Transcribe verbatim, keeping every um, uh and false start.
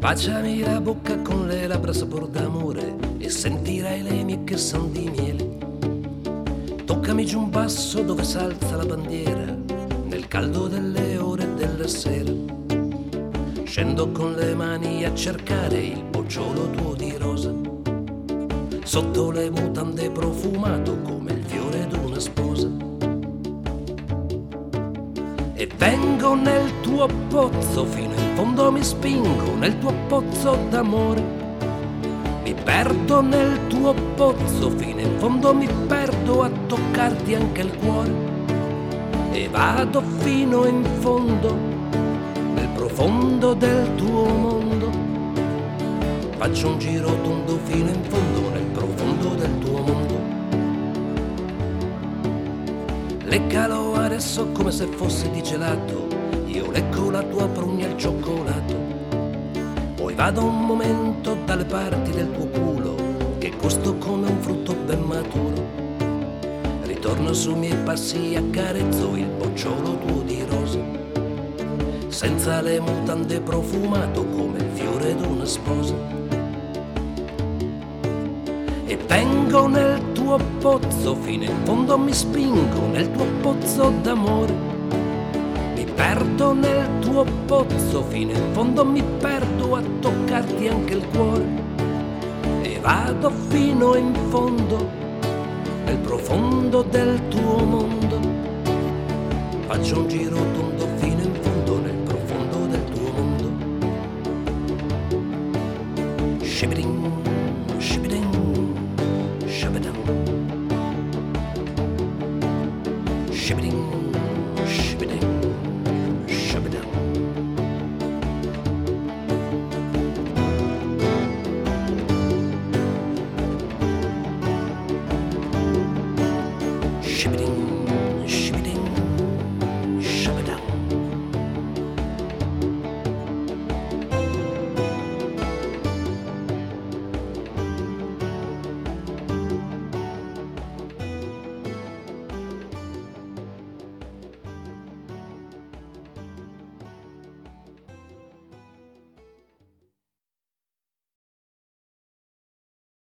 Baciami la bocca con le labbra sapor d'amore e sentirai le mie che son di miele. Toccami giù un basso dove s'alza la bandiera, nel caldo delle ore della sera. Scendo con le mani a cercare il bocciolo tuo di rosa, sotto le mutande profumato come il fiore d'una sposa. E vengo nel tuo pozzo, fino in fondo mi spingo nel tuo pozzo d'amore. Mi perdo nel tuo pozzo, fino in fondo mi perdo a toccarti anche il cuore. E vado fino in fondo, nel profondo del tuo mondo. Faccio un giro tondo fino in fondo, nel profondo del tuo mondo. Leccalo adesso come se fosse di gelato, io lecco la tua prugna al cioccolato. Poi vado un momento dalle parti del tuo culo, che gusto come un frutto ben maturo. Ritorno sui miei passi e accarezzo il bocciolo tuo di rosa, senza le mutande profumato come il fiore d'una sposa. E vengo nel tuo pozzo, fino in fondo mi spingo nel tuo pozzo d'amore. Mi perdo nel tuo pozzo, fino in fondo mi perdo a toccarti anche il cuore. E vado fino in fondo, nel profondo del tuo mondo. Faccio un giro tondo fino in fondo, nel profondo del tuo mondo. Shibring.